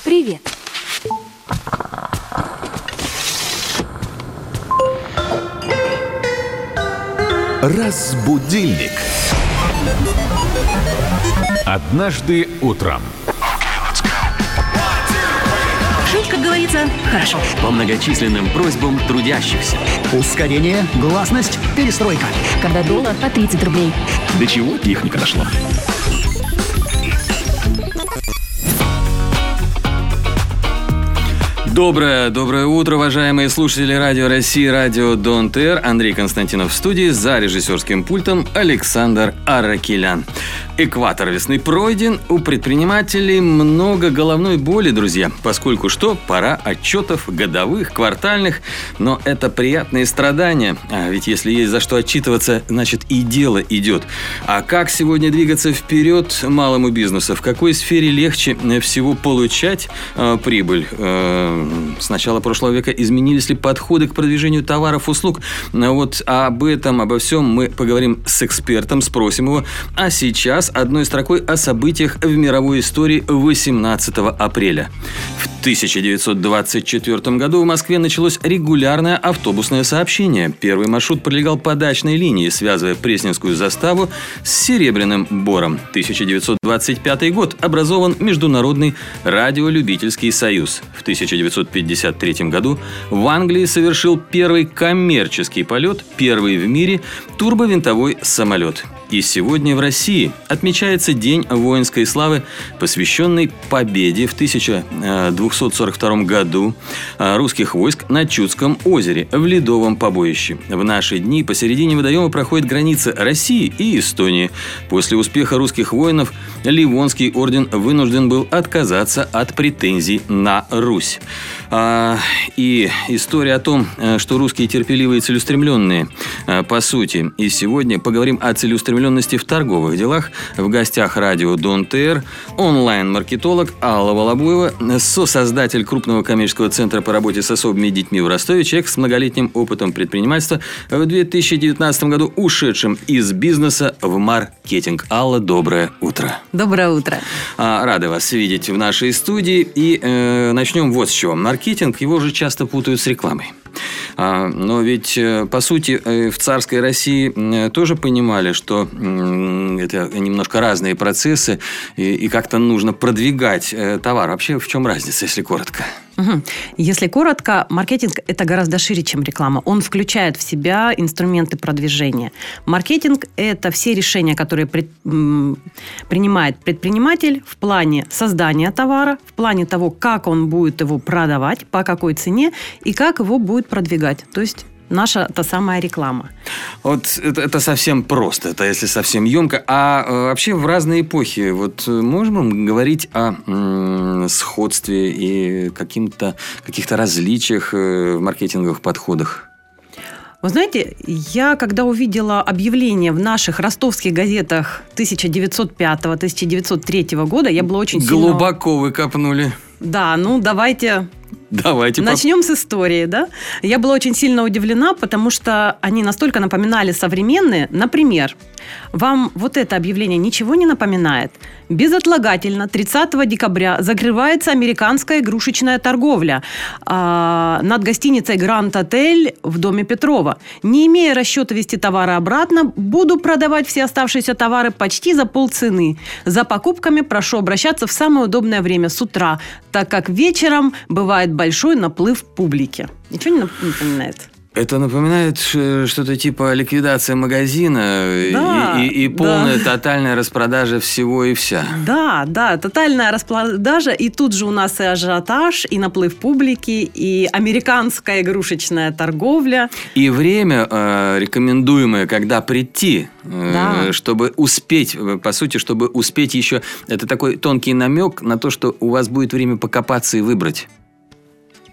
Привет. Разбудильник. Однажды утром. Жить, как говорится, хорошо. По многочисленным просьбам трудящихся. Ускорение, гласность, перестройка. Когда доллар по 30 рублей. До чего техника дошла? Доброе утро, уважаемые слушатели Радио России, Радио Дон ТР. Андрей Константинов в студии, за режиссерским пультом Александр Аракелян. Экватор весны пройден, у предпринимателей много головной боли, друзья, поскольку пора отчетов годовых, квартальных, но это приятные страдания, ведь если есть за что отчитываться, значит и дело идет. А как сегодня двигаться вперед малому бизнесу, в какой сфере легче всего получать прибыль? С начала прошлого века изменились ли подходы к продвижению товаров, услуг? Вот обо всем мы поговорим с экспертом, спросим его. А сейчас одной строкой о событиях в мировой истории 18 апреля. В 1924 году в Москве началось регулярное автобусное сообщение. Первый маршрут пролегал по дачной линии, связывая Пресненскую заставу с Серебряным Бором. 1925 год. Образован Международный радиолюбительский союз. В 1953 году в Англии совершил первый коммерческий полет, первый в мире турбовинтовой самолет. И сегодня в России отмечается День воинской славы, посвященный победе в 1242 году русских войск на Чудском озере в Ледовом побоище. В наши дни посередине водоема проходит граница России и Эстонии. После успеха русских воинов Ливонский орден вынужден был отказаться от претензий на Русь. И история о том, что русские терпеливые и целеустремленные, по сути. И сегодня поговорим о целеустремленности в торговых делах. В гостях радио Дон ТР онлайн-маркетолог Алла Волобуева, сосоздатель крупного коммерческого центра по работе с особыми детьми в Ростове, человек с многолетним опытом предпринимательства, в 2019 году ушедшим из бизнеса в маркетинг. Алла, доброе утро. Доброе утро. Рады вас видеть в нашей студии. И начнем вот с чего. Маркетинг, его же часто путают с рекламой. Но ведь, по сути, в царской России тоже понимали, что это немножко разные процессы, и как-то нужно продвигать товар. Вообще, в чем разница, если коротко? Если коротко, маркетинг – это гораздо шире, чем реклама. Он включает в себя инструменты продвижения. Маркетинг – это все решения, которые принимает предприниматель в плане создания товара, в плане того, как он будет его продавать, по какой цене и как его будет продвигать. То есть наша та самая реклама. Вот это совсем просто, это если совсем емко. А вообще в разные эпохи можем говорить о сходстве и каких-то различиях в маркетинговых подходах? Вы знаете, я когда увидела объявление в наших ростовских газетах 1905-1903 года, я была очень сильно... Глубоко вы копнули. Да, давайте начнем с истории, да? Я была очень сильно удивлена, потому что они настолько напоминали современные. Например, вам вот это объявление ничего не напоминает? Безотлагательно 30 декабря закрывается американская игрушечная торговля над гостиницей Гранд Отель в доме Петрова. Не имея расчета везти товары обратно, буду продавать все оставшиеся товары почти за полцены. За покупками прошу обращаться в самое удобное время с утра, так как вечером бывает большой наплыв публики. Ничего не напоминает? Это напоминает что-то типа ликвидация магазина, да, и полная тотальная распродажа всего и вся. Да, тотальная распродажа, и тут же у нас и ажиотаж, и наплыв публики, и американская игрушечная торговля. И время рекомендуемое, когда прийти, чтобы успеть, по сути, чтобы успеть еще, это такой тонкий намек на то, что у вас будет время покопаться и выбрать.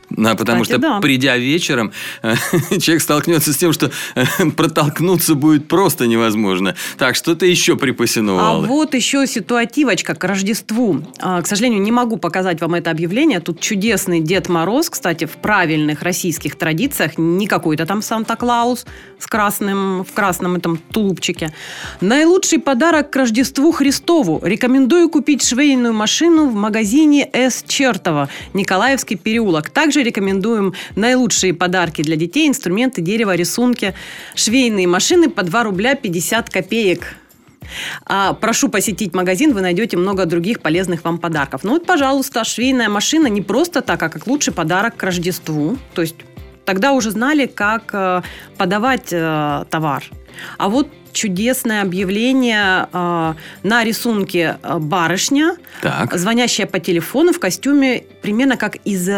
Потому Кстати, что, придя вечером, человек столкнется с тем, что протолкнуться будет просто невозможно. Так, что-то еще припасено. А вот еще ситуативочка к Рождеству. К сожалению, не могу показать вам это объявление. Тут чудесный Дед Мороз, кстати, в правильных российских традициях. Не какой-то там Санта-Клаус в красном этом тулупчике. Наилучший подарок к Рождеству Христову. Рекомендую купить швейную машину в магазине С. Чертова, Николаевский переулок. Также рекомендуем наилучшие подарки для детей, инструменты, дерево, рисунки, швейные машины по 2 рубля 50 копеек. Прошу посетить магазин, вы найдете много других полезных вам подарков. Ну вот, пожалуйста, швейная машина не просто так, а как лучший подарок к Рождеству. То есть тогда уже знали, как подавать товар. А вот чудесное объявление на рисунке барышня, звонящая по телефону в костюме примерно как из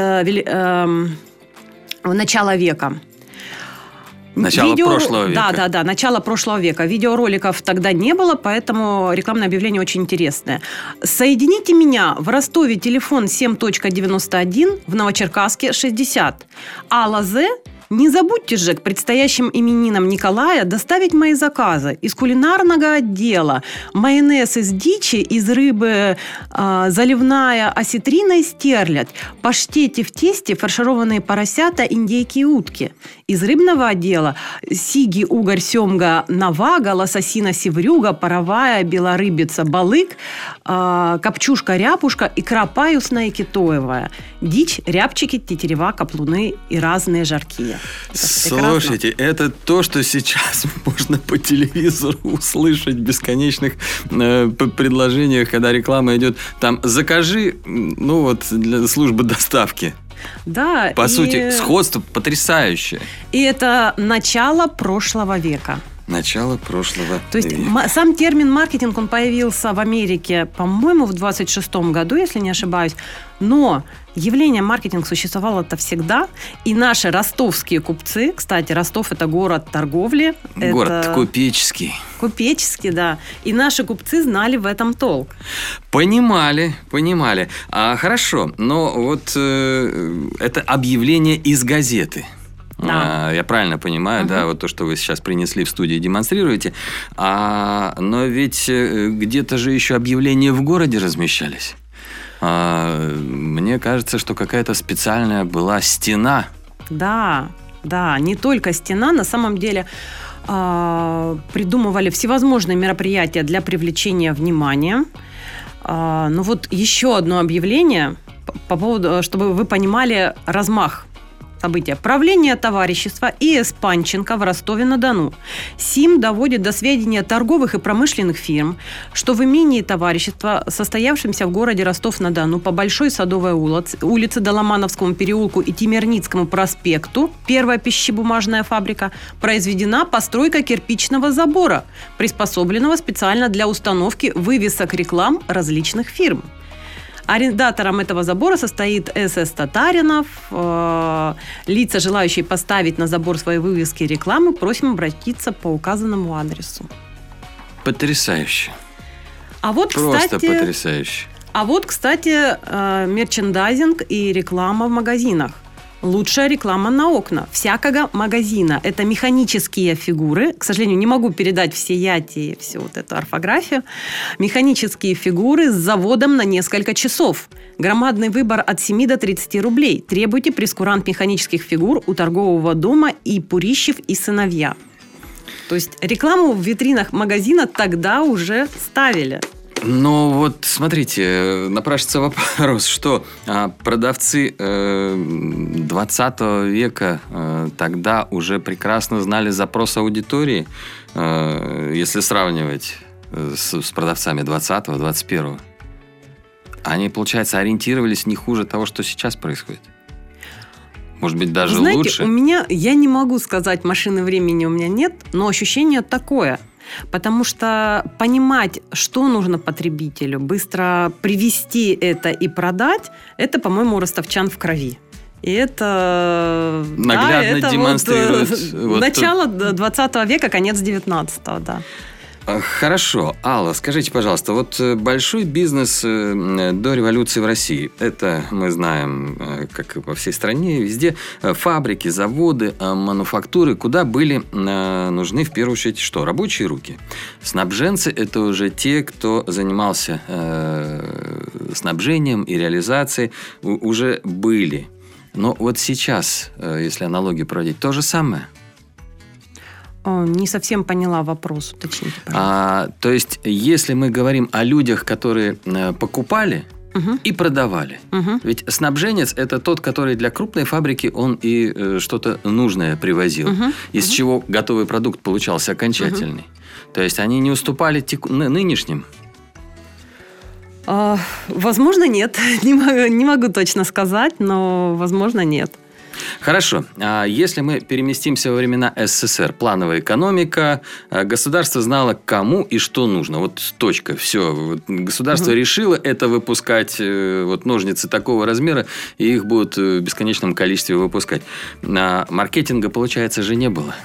начала века. Начало прошлого века. Да, начало прошлого века. Видеороликов тогда не было, поэтому рекламное объявление очень интересное. Соедините меня. В Ростове телефон 7.91, в Новочеркасске 60. Алла З. Не забудьте же к предстоящим именинам Николая доставить мои заказы из кулинарного отдела. Майонез из дичи, из рыбы заливная осетрина и стерлядь. Паштети в тесте, фаршированные поросята, индейки и утки. Из рыбного отдела сиги, угорь, семга, навага, лососина, севрюга, паровая, белорыбица, балык, копчушка, ряпушка, икра паюсная и китоевая. Дичь, рябчики, тетерева, каплуны и разные жаркие. Слушайте, это то, что сейчас можно по телевизору услышать в бесконечных предложениях, когда реклама идет. Там закажи, для службы доставки. Да. По сути, сходство потрясающее. И это начало прошлого века. Начало прошлого То есть века. Сам термин маркетинг, он появился в Америке, по-моему, в 26-м году, если не ошибаюсь. Но явление маркетинг существовало-то всегда. И наши ростовские купцы, кстати, Ростов – это город торговли. Город купеческий. Купеческий, да. И наши купцы знали в этом толк. Понимали. Хорошо, но вот это объявление из газеты. Да. Я правильно понимаю, да, вот то, что вы сейчас принесли в студию и демонстрируете. Но ведь где-то же еще объявления в городе размещались. Мне кажется, что какая-то специальная была стена. Да, не только стена. На самом деле придумывали всевозможные мероприятия для привлечения внимания. Ну вот еще одно объявление по поводу, чтобы вы понимали размах события. Правление товарищества И.С. Панченко в Ростове-на-Дону. СИМ доводит до сведения торговых и промышленных фирм, что в имении товарищества, состоявшемся в городе Ростов-на-Дону по Большой Садовой улице, Доломановскому переулку и Тимирницкому проспекту, первая пищебумажная фабрика, произведена постройка кирпичного забора, приспособленного специально для установки вывесок реклам различных фирм. Арендатором этого забора состоит С.С. Татаринов. Лица, желающие поставить на забор свои вывески и рекламы, просим обратиться по указанному адресу. Потрясающе. Просто потрясающе. Кстати, мерчендайзинг и реклама в магазинах. Лучшая реклама на окна всякого магазина. Это механические фигуры. К сожалению, не могу передать всеятие, всю вот эту орфографию. Механические фигуры с заводом на несколько часов. Громадный выбор от 7 до 30 рублей. Требуйте прейскурант механических фигур у торгового дома и Пурищев и сыновья. То есть рекламу в витринах магазина тогда уже ставили. Ну вот, смотрите, напрашивается вопрос, что продавцы 20 века тогда уже прекрасно знали запрос аудитории, если сравнивать с продавцами 20-го, 21-го. Они, получается, ориентировались не хуже того, что сейчас происходит. Может быть, даже лучше. Я не могу сказать, машины времени у меня нет, но ощущение такое. Потому что понимать, что нужно потребителю, быстро привезти это и продать, это, по-моему, у ростовчан в крови. И это наглядно демонстрирует. Начало 20 века, конец 19-го, да. Хорошо. Алла, скажите, пожалуйста, вот большой бизнес до революции в России, это мы знаем, как и по всей стране, везде фабрики, заводы, мануфактуры, куда были нужны в первую очередь что? Рабочие руки. Снабженцы – это уже те, кто занимался снабжением и реализацией, уже были. Но вот сейчас, если аналогию проводить, то же самое. Не совсем поняла вопрос, уточните, пожалуйста. То есть, если мы говорим о людях, которые покупали и продавали. Ведь снабженец – это тот, который для крупной фабрики он и что-то нужное привозил, из чего готовый продукт получался окончательный. То есть, они не уступали нынешним. Возможно, нет. Не могу точно сказать, но, возможно, нет. Хорошо. А если мы переместимся во времена СССР, плановая экономика, государство знало, кому и что нужно. Вот точка, все. Государство решило это выпускать, вот ножницы такого размера, и их будут в бесконечном количестве выпускать. А маркетинга, получается, же не было.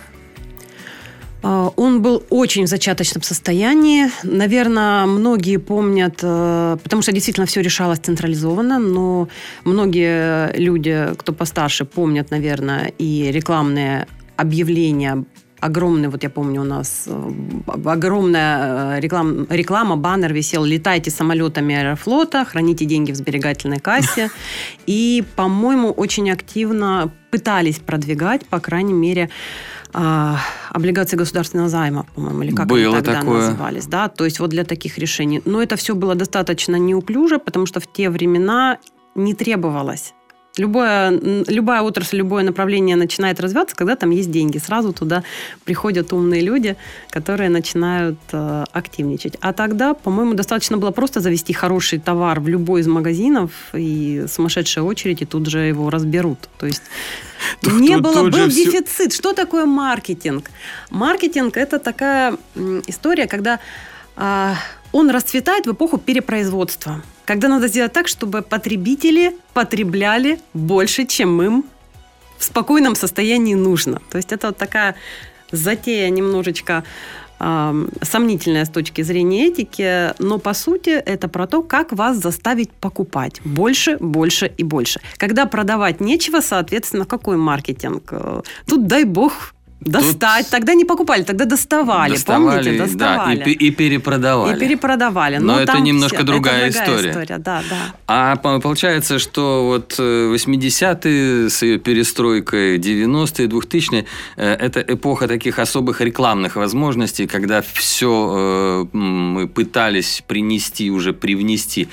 Он был очень в зачаточном состоянии. Наверное, многие помнят, потому что действительно все решалось централизованно, но многие люди, кто постарше, помнят, наверное, и рекламные объявления. Огромный, вот я помню, у нас огромная реклама, баннер висел: «Летайте самолетами Аэрофлота, храните деньги в сберегательной кассе». И, по-моему, очень активно пытались продвигать, по крайней мере, облигации государственного займа, по-моему, или как было они тогда такое. назывались. Да? То есть вот для таких решений. Но это все было достаточно неуклюже, потому что в те времена не требовалось. Любая отрасль, любое направление начинает развиваться, когда там есть деньги. Сразу туда приходят умные люди, которые начинают активничать. А тогда, по-моему, достаточно было просто завести хороший товар в любой из магазинов, и сумасшедшая очередь, и тут же его разберут. То есть был дефицит. Что такое маркетинг? Маркетинг – это такая история, когда он расцветает в эпоху перепроизводства. Когда надо сделать так, чтобы потребители потребляли больше, чем им в спокойном состоянии нужно. То есть это вот такая затея немножечко сомнительная с точки зрения этики, но по сути это про то, как вас заставить покупать больше, больше и больше. Когда продавать нечего, соответственно, какой маркетинг? Тут, дай бог, достать. Тогда не покупали, тогда доставали. Помните? Доставали. Да, и перепродавали. И перепродавали. Но это немножко другая история. Да. А получается, что вот 80-е с ее перестройкой, 90-е, 2000-е – это эпоха таких особых рекламных возможностей, когда все мы пытались привнести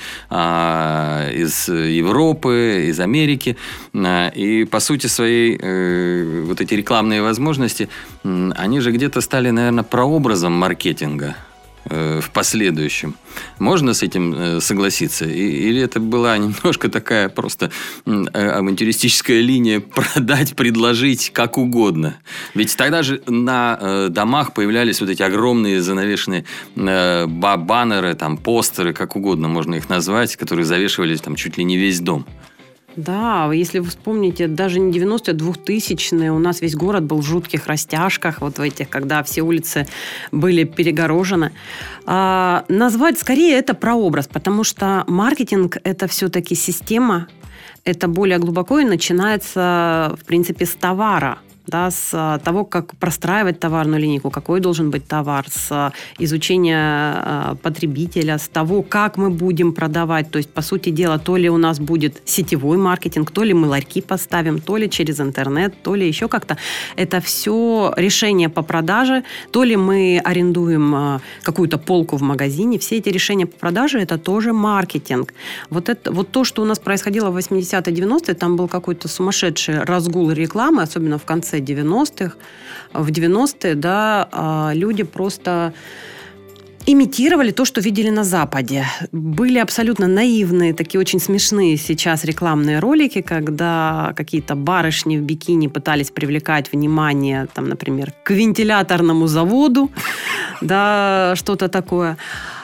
из Европы, из Америки. И по сути своей вот эти рекламные возможности, они же где-то стали, наверное, прообразом маркетинга в последующем. Можно с этим согласиться? Или это была немножко такая просто авантюристическая линия продать, предложить как угодно? Ведь тогда же на домах появлялись вот эти огромные занавешенные баннеры, там, постеры, как угодно можно их назвать, которые завешивались там чуть ли не весь дом. Да, если вы вспомните, даже не 90-е, 2000-е, у нас весь город был в жутких растяжках, вот в этих, когда все улицы были перегорожены. Назвать скорее это прообраз, потому что маркетинг – это все-таки система, это более глубоко и начинается, в принципе, с товара. Да, с того, как простраивать товарную линейку, какой должен быть товар, с изучения потребителя, с того, как мы будем продавать. То есть, по сути дела, то ли у нас будет сетевой маркетинг, то ли мы ларьки поставим, то ли через интернет, то ли еще как-то. Это все решения по продаже, то ли мы арендуем какую-то полку в магазине. Все эти решения по продаже – это тоже маркетинг. Вот то, что у нас происходило в 80-е, 90-е, там был какой-то сумасшедший разгул рекламы, особенно в конце 90-х. В 90-е, да, люди просто имитировали то, что видели на Западе. Были абсолютно наивные, такие очень смешные сейчас рекламные ролики, когда какие-то барышни в бикини пытались привлекать внимание, там, например, к вентиляторному заводу, да, что-то такое.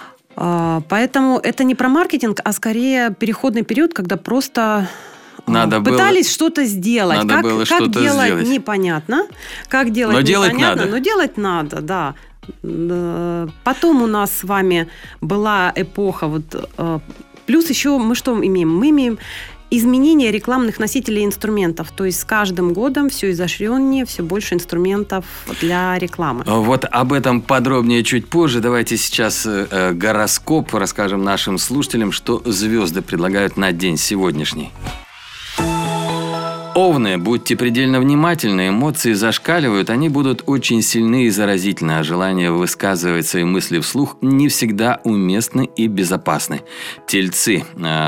Поэтому это не про маркетинг, а скорее переходный период, когда просто пытались что-то сделать. Как делать непонятно. Как делать непонятно, но делать надо, да. Потом у нас с вами была эпоха... Плюс еще мы что имеем? Мы имеем изменение рекламных носителей инструментов. То есть с каждым годом все изощреннее, все больше инструментов для рекламы. Вот об этом подробнее чуть позже. Давайте сейчас гороскоп расскажем нашим слушателям, что звезды предлагают на день сегодняшний. Овны, будьте предельно внимательны, эмоции зашкаливают, они будут очень сильны и заразительны, а желание высказывать свои мысли вслух не всегда уместны и безопасны. Тельцы,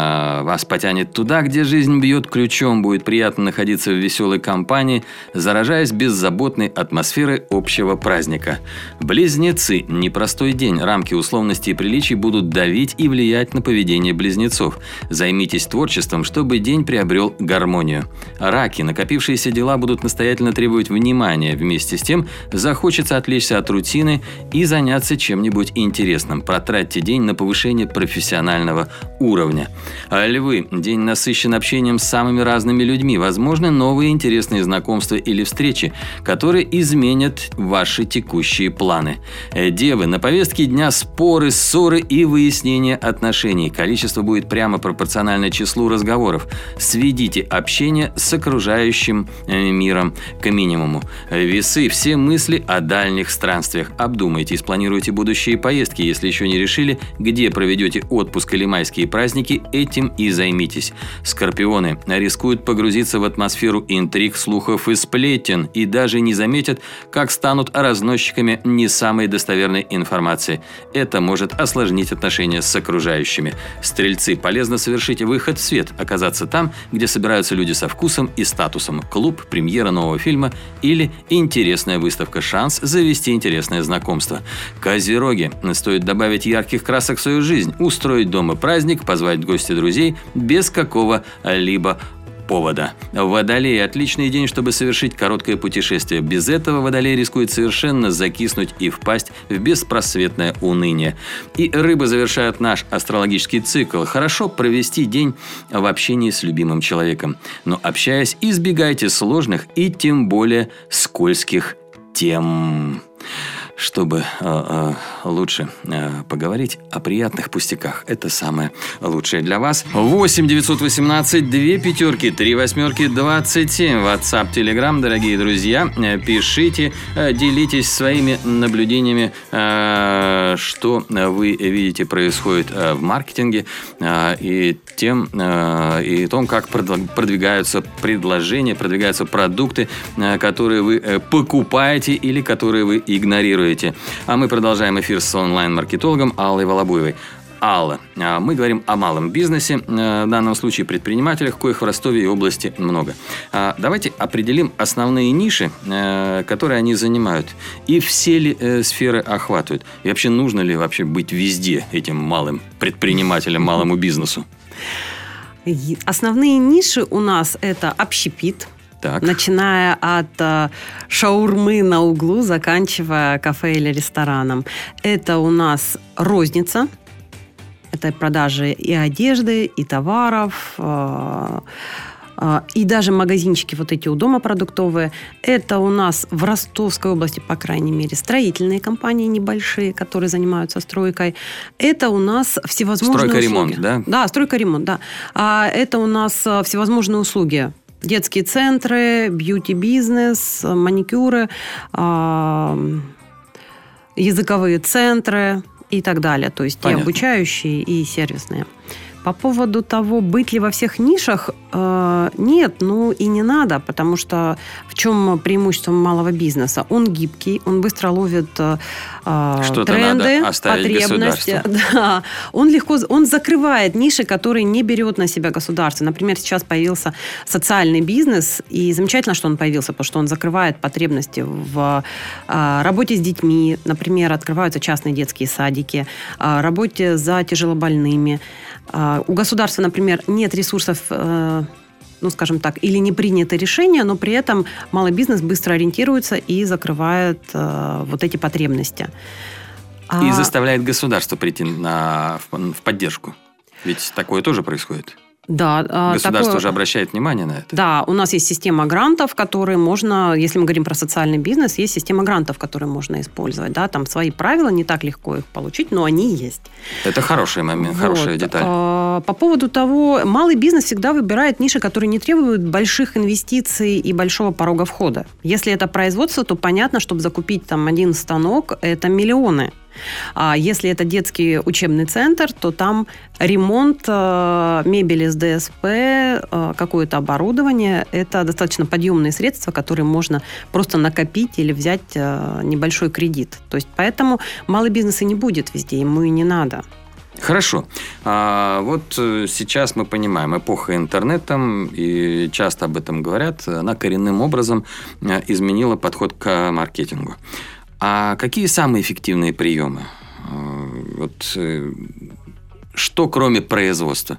вас потянет туда, где жизнь бьет ключом, будет приятно находиться в веселой компании, заражаясь беззаботной атмосферой общего праздника. Близнецы, непростой день, рамки условностей и приличий будут давить и влиять на поведение близнецов. Займитесь творчеством, чтобы день приобрел гармонию. Раки, накопившиеся дела будут настоятельно требовать внимания. Вместе с тем захочется отвлечься от рутины и заняться чем-нибудь интересным. Протратьте день на повышение профессионального уровня. Львы, день насыщен общением с самыми разными людьми. Возможно, новые интересные знакомства или встречи, которые изменят ваши текущие планы. Девы, на повестке дня споры, ссоры и выяснение отношений. Количество будет прямо пропорционально числу разговоров. Сведите общение с окружающим миром к минимуму. Весы, все мысли о дальних странствиях. Обдумайте и спланируйте будущие поездки. Если еще не решили, где проведете отпуск или майские праздники, этим и займитесь. Скорпионы рискуют погрузиться в атмосферу интриг, слухов и сплетен и даже не заметят, как станут разносчиками не самой достоверной информации. Это может осложнить отношения с окружающими. Стрельцы, полезно совершить выход в свет, оказаться там, где собираются люди со вкусом и статусом. Клуб, премьера нового фильма или интересная выставка. Шанс завести интересное знакомство. Козероги. Стоит добавить ярких красок в свою жизнь, устроить дома праздник, позвать в гости друзей без какого-либо повода. Водолей – отличный день, чтобы совершить короткое путешествие. Без этого Водолей рискует совершенно закиснуть и впасть в беспросветное уныние. И рыбы завершают наш астрологический цикл. Хорошо провести день в общении с любимым человеком. Но общаясь, избегайте сложных и тем более скользких тем. Чтобы лучше поговорить о приятных пустяках. Это самое лучшее для вас. 8 918 2 пятерки 3 восьмерки 27. WhatsApp, Telegram, дорогие друзья. Пишите, делитесь своими наблюдениями, что вы видите происходит в маркетинге и том, как продвигаются предложения, продвигаются продукты, которые вы покупаете или которые вы игнорируете. А мы продолжаем эфир с онлайн-маркетологом Аллой Волобуевой. Алла, мы говорим о малом бизнесе, в данном случае предпринимателях, коих в Ростове и области много. Давайте определим основные ниши, которые они занимают. И все ли сферы охватывают? И вообще нужно ли вообще быть везде этим малым предпринимателем, малому бизнесу? Основные ниши у нас это общепит. Так. Начиная от шаурмы на углу, заканчивая кафе или рестораном. Это у нас розница. Это продажи и одежды, и товаров, и даже магазинчики вот эти у дома продуктовые. Это у нас в Ростовской области, по крайней мере, строительные компании небольшие, которые занимаются стройкой. Это у нас всевозможные стройка-ремонт, услуги. Да? Да, стройка-ремонт, да. Это у нас всевозможные услуги. Детские центры, бьюти-бизнес, маникюры, языковые центры и так далее. То есть и обучающие, и сервисные. По поводу того, быть ли во всех нишах, нет, и не надо, потому что в чем преимущество малого бизнеса? Он гибкий, он быстро ловит тренды, потребности. Да. Он закрывает ниши, которые не берет на себя государство. Например, сейчас появился социальный бизнес, и замечательно, что он появился, потому что он закрывает потребности в работе с детьми. Например, открываются частные детские садики, работе за тяжелобольными. У государства, например, нет ресурсов, скажем так, или не принято решение, но при этом малый бизнес быстро ориентируется и закрывает вот эти потребности. И заставляет государство прийти в поддержку. Ведь такое тоже происходит. Да, государство уже обращает внимание на это. Да, у нас есть система грантов, которые можно, если мы говорим про социальный бизнес, есть система грантов, которые можно использовать. Да, там свои правила, не так легко их получить, но они есть. Это хороший момент, хорошая деталь. По поводу того, малый бизнес всегда выбирает ниши, которые не требуют больших инвестиций и большого порога входа. Если это производство, то понятно, чтобы закупить там один станок, это миллионы. А если это детский учебный центр, то там ремонт мебели с ДСП, какое-то оборудование, это достаточно подъемные средства, которые можно просто накопить или взять небольшой кредит. То есть поэтому малый бизнес и не будет везде, ему и не надо. Хорошо. Вот сейчас мы понимаем, эпоха интернета, и часто об этом говорят, она коренным образом изменила подход к маркетингу. А какие самые эффективные приемы? Вот, что кроме производства?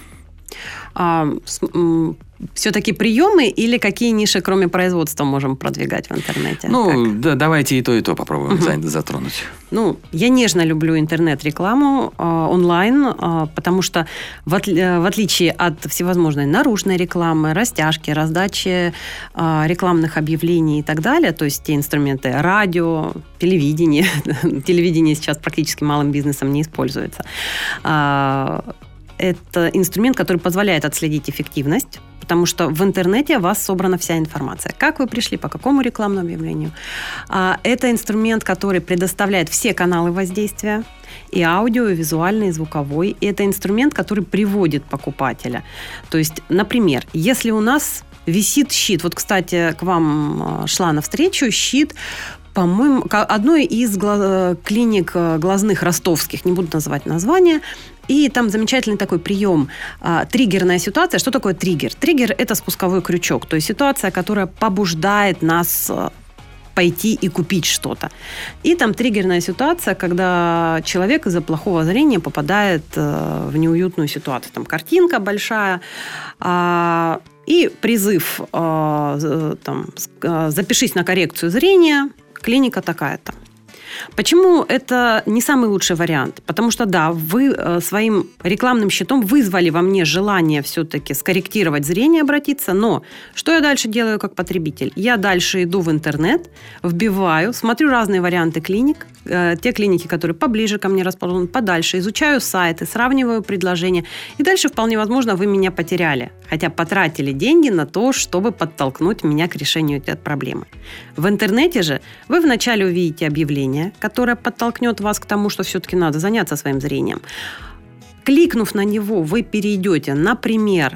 Все-таки приемы или какие ниши, кроме производства, можем продвигать в интернете? Да, давайте и то попробуем затронуть. Я нежно люблю интернет-рекламу онлайн, потому что в отличие от всевозможной наружной рекламы, растяжки, раздачи рекламных объявлений и так далее, то есть те инструменты радио, телевидение, телевидение сейчас практически малым бизнесом не используется. Это инструмент, который позволяет отследить эффективность, потому что в интернете у вас собрана вся информация. Как вы пришли, по какому рекламному объявлению. Это инструмент, который предоставляет все каналы воздействия, и аудио, и визуальный, и звуковой. И это инструмент, который приводит покупателя. То есть, например, если у нас висит щит, вот, кстати, к вам шла навстречу щит, по-моему, одной из клиник глазных ростовских, не буду называть название, и там замечательный такой прием. Триггерная ситуация. Что такое триггер? Триггер – это спусковой крючок, то есть ситуация, которая побуждает нас пойти и купить что-то. И там триггерная ситуация, когда человек из-за плохого зрения попадает в неуютную ситуацию. Там картинка большая, и призыв «запишись на коррекцию зрения», клиника такая-то. Почему это не самый лучший вариант? Потому что, да, вы своим рекламным щитом вызвали во мне желание все-таки скорректировать зрение, обратиться, но что я дальше делаю как потребитель? Я дальше иду в интернет, вбиваю, смотрю разные варианты клиник, те клиники, которые поближе ко мне расположены, подальше, изучаю сайты, сравниваю предложения, и дальше вполне возможно вы меня потеряли, хотя потратили деньги на то, чтобы подтолкнуть меня к решению этой проблемы. В интернете же вы вначале увидите объявление, которое подтолкнет вас к тому, что все-таки надо заняться своим зрением. Кликнув на него, вы перейдете, например,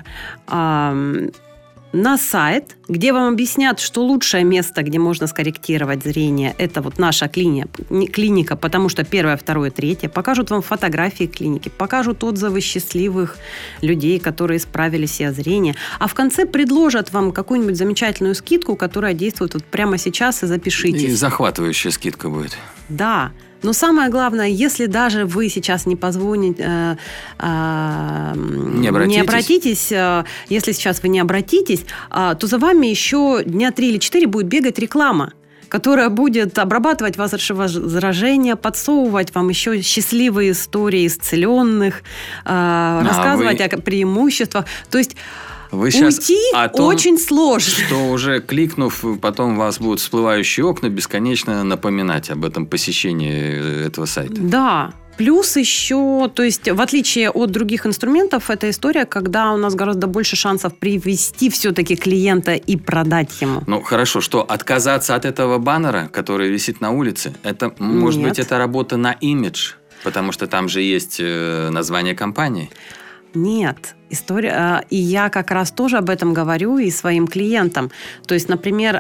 на сайт, где вам объяснят, что лучшее место, где можно скорректировать зрение, это вот наша клиника, потому что 1, 2, 3. Покажут вам фотографии клиники, покажут отзывы счастливых людей, которые исправили себе зрение. А в конце предложат вам какую-нибудь замечательную скидку, которая действует вот прямо сейчас, и запишитесь. И захватывающая скидка будет. Да. Но самое главное, если даже вы сейчас не позвоните, не обратитесь, если сейчас вы не обратитесь, то за вами еще дня 3 или 4 будет бегать реклама, которая будет обрабатывать ваши возражения, подсовывать вам еще счастливые истории исцеленных, рассказывать о преимуществах. То есть уйти очень сложно. Что уже кликнув, потом у вас будут всплывающие окна бесконечно напоминать об этом посещении этого сайта. Да. Плюс еще, то есть в отличие от других инструментов, это история, когда у нас гораздо больше шансов привести все-таки клиента и продать ему. Хорошо, что отказаться от этого баннера, который висит на улице, это, может быть, это работа на имидж, потому что там же есть название компании. Нет, история, и я как раз тоже об этом говорю и своим клиентам. То есть, например,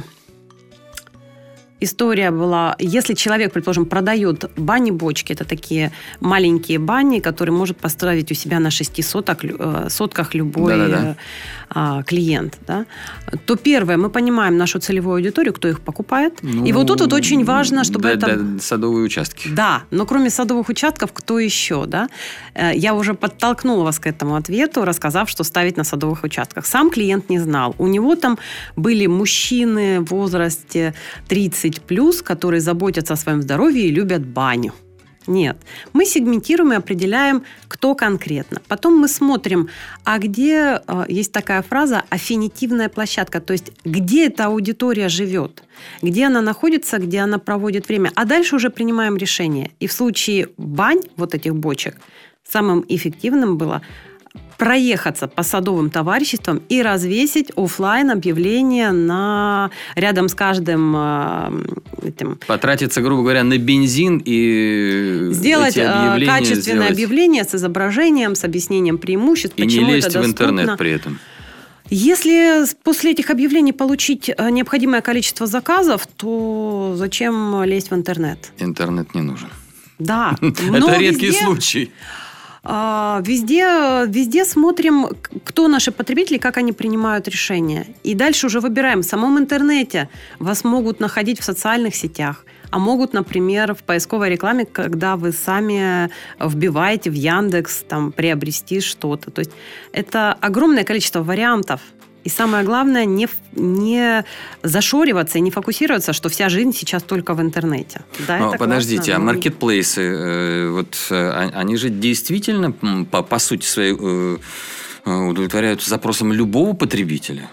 история была, если человек, предположим, продает бани-бочки, это такие маленькие бани, которые может поставить у себя на 6 сотках любой клиент, да, то первое, мы понимаем нашу целевую аудиторию, кто их покупает. И вот тут очень важно, чтобы это... Садовые участки. Да, но кроме садовых участков, кто еще, да? Я уже подтолкнула вас к этому ответу, рассказав, что ставить на садовых участках. Сам клиент не знал. У него там были мужчины в возрасте 30+, которые заботятся о своем здоровье и любят баню. Нет. Мы сегментируем и определяем, кто конкретно. Потом мы смотрим, а где, есть такая фраза, аффинитивная площадка, то есть где эта аудитория живет, где она находится, где она проводит время. А дальше уже принимаем решение. И в случае бань, вот этих бочек, самым эффективным было проехаться по садовым товариществам и развесить офлайн объявления рядом с каждым этим. Потратиться, грубо говоря, на бензин и сделать качественное объявление с изображением, с объяснением преимуществ, и почему не лезть это доступно. в интернет при этом. Если после этих объявлений получить необходимое количество заказов, то зачем лезть в интернет? Интернет не нужен. Да. Это редкий случай. Везде смотрим, кто наши потребители, как они принимают решения. И дальше уже выбираем. В самом интернете вас могут находить в социальных сетях, а могут, например, в поисковой рекламе, когда вы сами вбиваете в Яндекс, там, приобрести что-то. То есть это огромное количество вариантов. И самое главное, не зашориваться и не фокусироваться, что вся жизнь сейчас только в интернете. Да, но подождите, а маркетплейсы, они же действительно, по сути своей, удовлетворяют запросам любого потребителя?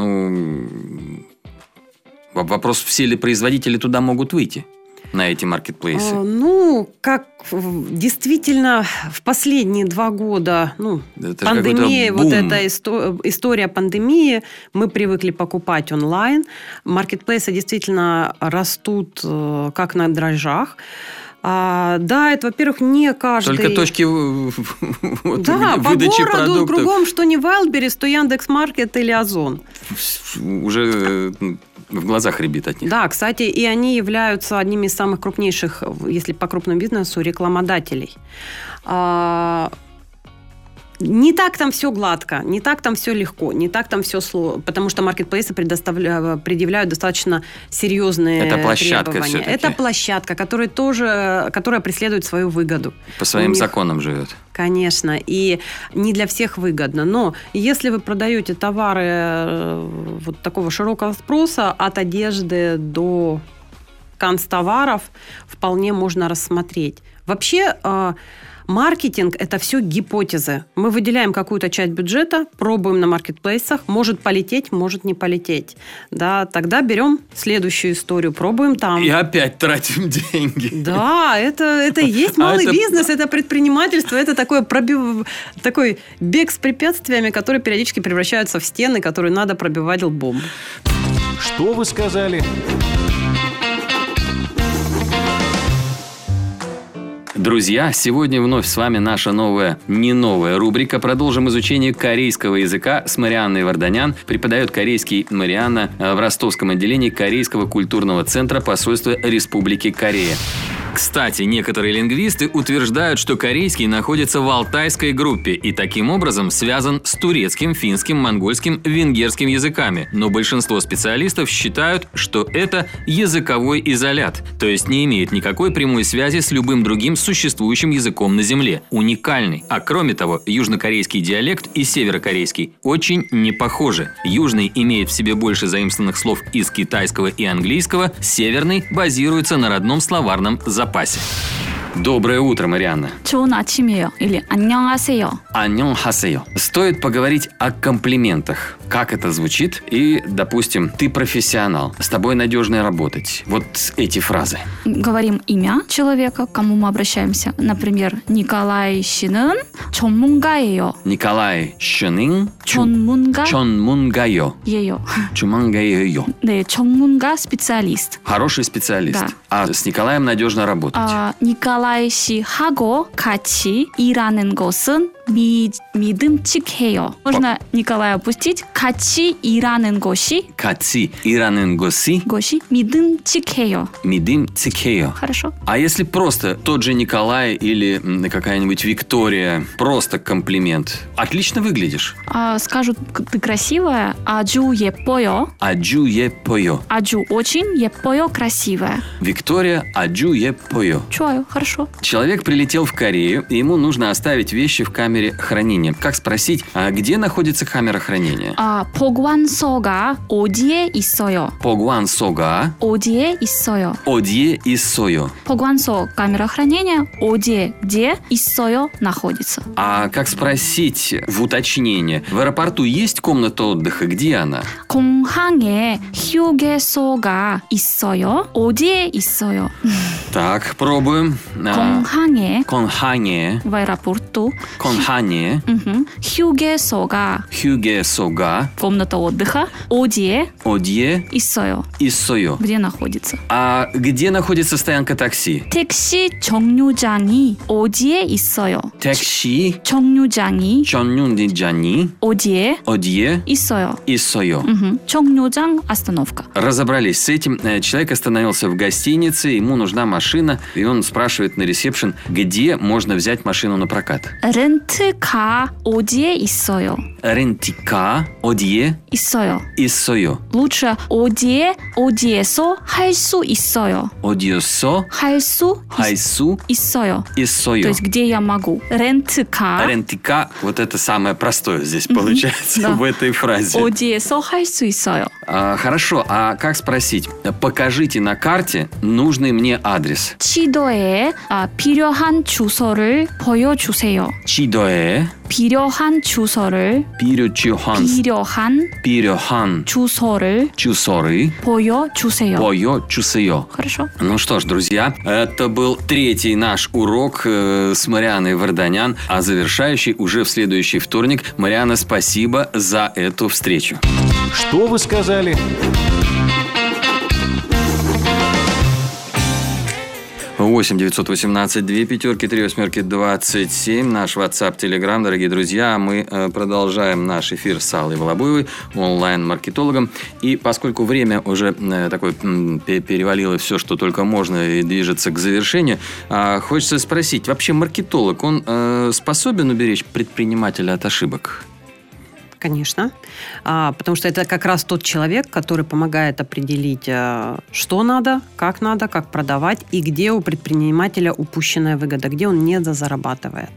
Вопрос, все ли производители туда могут выйти? На эти маркетплейсы? Как действительно в последние 2 года, пандемия, вот эта история пандемии, мы привыкли покупать онлайн. Маркетплейсы действительно растут как на дрожжах. Да, это, во-первых, не каждый... Только точки выдачи по городу продуктов. Кругом, что не Wildberries, то Яндекс.Маркет или Озон. Уже в глазах рябит от них. Да, кстати, и они являются одними из самых крупнейших, если по крупному бизнесу, рекламодателей. Не так там все гладко, не так там все легко, не так там все сложно, потому что маркетплейсы предъявляют достаточно серьезные требования. Это площадка все-таки. Это площадка, которая преследует свою выгоду. По своим законам живет. Конечно, и не для всех выгодно. Но если вы продаете товары вот такого широкого спроса, от одежды до канцтоваров, вполне можно рассмотреть. Вообще... Маркетинг – это все гипотезы. Мы выделяем какую-то часть бюджета, пробуем на маркетплейсах, может полететь, может не полететь. Да, тогда берем следующую историю, пробуем там. И опять тратим деньги. Да, это и есть малый бизнес, это предпринимательство, это такой бег с препятствиями, которые периодически превращаются в стены, которые надо пробивать лбом. Что вы сказали? Друзья, сегодня вновь с вами наша не новая рубрика. Продолжим изучение корейского языка с Марианной Варданян. Преподает корейский Марианна в ростовском отделении Корейского культурного центра посольства Республики Корея. Кстати, некоторые лингвисты утверждают, что корейский находится в алтайской группе и таким образом связан с турецким, финским, монгольским, венгерским языками. Но большинство специалистов считают, что это языковой изолят, то есть не имеет никакой прямой связи с любым другим существующим языком на Земле. Уникальный. А кроме того, южнокорейский диалект и северокорейский очень не похожи. Южный имеет в себе больше заимствованных слов из китайского и английского, северный базируется на родном словарном запасе. Доброе утро, Марианна. 좋은 아침이에요. Или 안녕하세요. 안녕하세요. Стоит поговорить о комплиментах. Как это звучит? И, допустим, ты профессионал, с тобой надежно работать. Вот эти фразы. Говорим имя человека, к кому мы обращаемся. Например, Николай 씨는 전문가예요. Николай 씨는 전문가예요. 전문가예요. 네, 전문가 специалист. Хороший специалист. Да. А с Николаем надежно работать. 니콜라이 씨하고 같이 일하는 것은 믿음직해요. Можно Николая опустить. 같이 일하는 것이 같이 일하는 것이 믿음직해요. 믿음직해요. Хорошо. А если просто тот же Николай или какая-нибудь Виктория, просто комплимент. Отлично выглядишь. Скажут, ты красивая. 아주 예뻐요. 아주 예뻐요. 아주 очень 예뻐요, красивая. Виктория, 아주 예뻐요. 좋아요, хорошо. Хорошо. Человек прилетел в Корею, и ему нужно оставить вещи в камере хранения. Как спросить, а где находится камера хранения? 보관소가 어디에 있어요? 보관소가 어디에 있어요? 어디에 있어요? 보관소, камера хранения, 어디에, где, 있어요, находится. А как спросить в уточнение, в аэропорту есть комната отдыха, где она? 공항에 휴게소가 있어요? 어디에 있어요? Так, пробуем. 공항에 в аэропорту конхане, 휴게소가 휴게소가 комната отдыха 어디에 있어요? где находится? А где находится стоянка такси? 택시 정류장이 어디에 있어요? 택시 정류장이 어디에 있어요? 정류장 остановка. Разобрались с этим. Человек остановился в гостинице, ему нужна машина, и он спрашивает на ресепшн, где можно взять машину на прокат. 렌트카 어디에 있어요? 렌트카 어디에 있어요. Лучше 어디에서 할 수 있어요. 어디에서 할 수 있어요. То есть, где я могу. 렌트카, вот это самое простое здесь получается в этой фразе. 어디에서 할 수 있어요. Хорошо, а как спросить? Покажите на карте нужный мне адрес. 지도에 필요한 주소를 보여주세요. 지도에 필요한 주소를 필요한 주소를 보여주세요. Хорошо. Ну что ж, друзья, это был третий наш урок с Марианой Варданян, а завершающий уже в следующий вторник. Мариана, спасибо за эту встречу. Что вы сказали? 8 918 2 пятерки 3 восьмерки 27. Наш WhatsApp, Telegram, дорогие друзья. Мы продолжаем наш эфир с Аллой Волобуевой, онлайн-маркетологом. И поскольку время уже такое перевалило все, что только можно, и движется к завершению, хочется спросить, вообще маркетолог, он способен уберечь предпринимателя от ошибок? Конечно, потому что это как раз тот человек, который помогает определить, что надо, как продавать и где у предпринимателя упущенная выгода, где он недозарабатывает.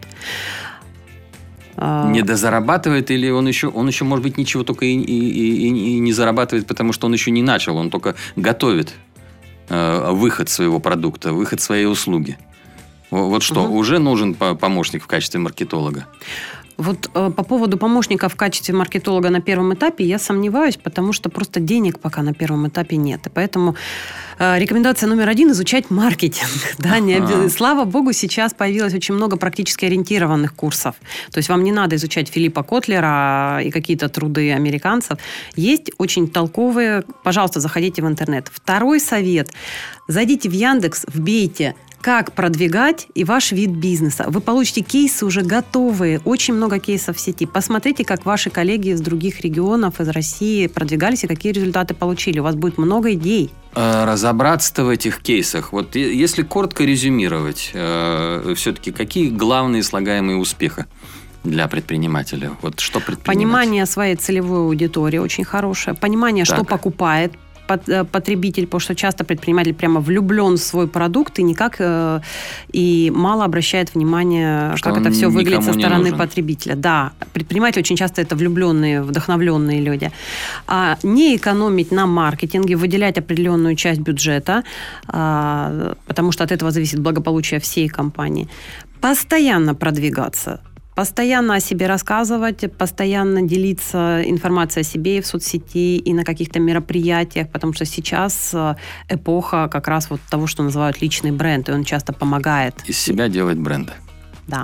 Недозарабатывает или он еще, может быть, ничего только и не зарабатывает, потому что он еще не начал, он только готовит выход своего продукта, выход своей услуги. Вот что, уже нужен помощник в качестве маркетолога? Вот по поводу помощника в качестве маркетолога на первом этапе я сомневаюсь, потому что просто денег пока на первом этапе нет. И поэтому рекомендация номер 1 – изучать маркетинг. Да, слава богу, сейчас появилось очень много практически ориентированных курсов. То есть вам не надо изучать Филиппа Котлера и какие-то труды американцев. Есть очень толковые. Пожалуйста, заходите в интернет. Второй совет. Зайдите в Яндекс, вбейте «Как продвигать» и ваш вид бизнеса. Вы получите кейсы уже готовые, очень много кейсов в сети. Посмотрите, как ваши коллеги из других регионов, из России продвигались и какие результаты получили. У вас будет много идей. Разобраться-то в этих кейсах. Вот если коротко резюмировать, все-таки какие главные слагаемые успеха для предпринимателя? Вот что предприниматель? Понимание своей целевой аудитории очень хорошее. Понимание, что покупает потребитель, потому что часто предприниматель прямо влюблен в свой продукт и никак и мало обращает внимание, что как это все выглядит со стороны потребителя. Да, предприниматели очень часто это влюбленные, вдохновленные люди. Не экономить на маркетинге, выделять определенную часть бюджета, потому что от этого зависит благополучие всей компании. Постоянно продвигаться. Постоянно о себе рассказывать, постоянно делиться информацией о себе и в соцсети, и на каких-то мероприятиях, потому что сейчас эпоха как раз вот того, что называют личный бренд, и он часто помогает. Из себя делать бренды. Да.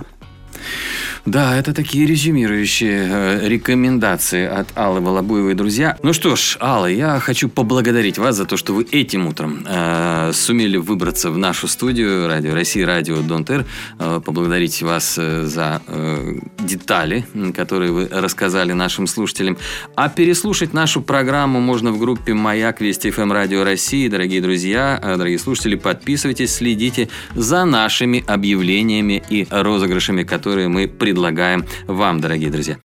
Да, это такие резюмирующие рекомендации от Аллы Волобуевой, друзья. Ну что ж, Алла, я хочу поблагодарить вас за то, что вы этим утром сумели выбраться в нашу студию Радио России, Радио Дон-Тер. Поблагодарить вас за детали, которые вы рассказали нашим слушателям. А переслушать нашу программу можно в группе «Маяк», Вести ФМ, Радио России. Дорогие друзья, дорогие слушатели, подписывайтесь, следите за нашими объявлениями и розыгрышами, которые мы предлагаем вам, дорогие друзья.